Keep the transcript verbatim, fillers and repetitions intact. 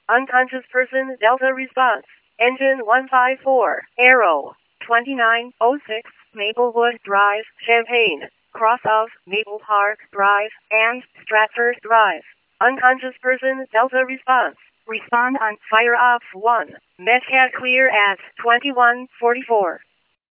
Unconscious person Delta response. Engine one five four. Arrow. twenty-nine oh six Maplewood Drive, Champaign. Cross of Maple Park Drive and Stratford Drive. Unconscious person Delta response. Respond on fire off one. Metcat clear at twenty-one forty-four.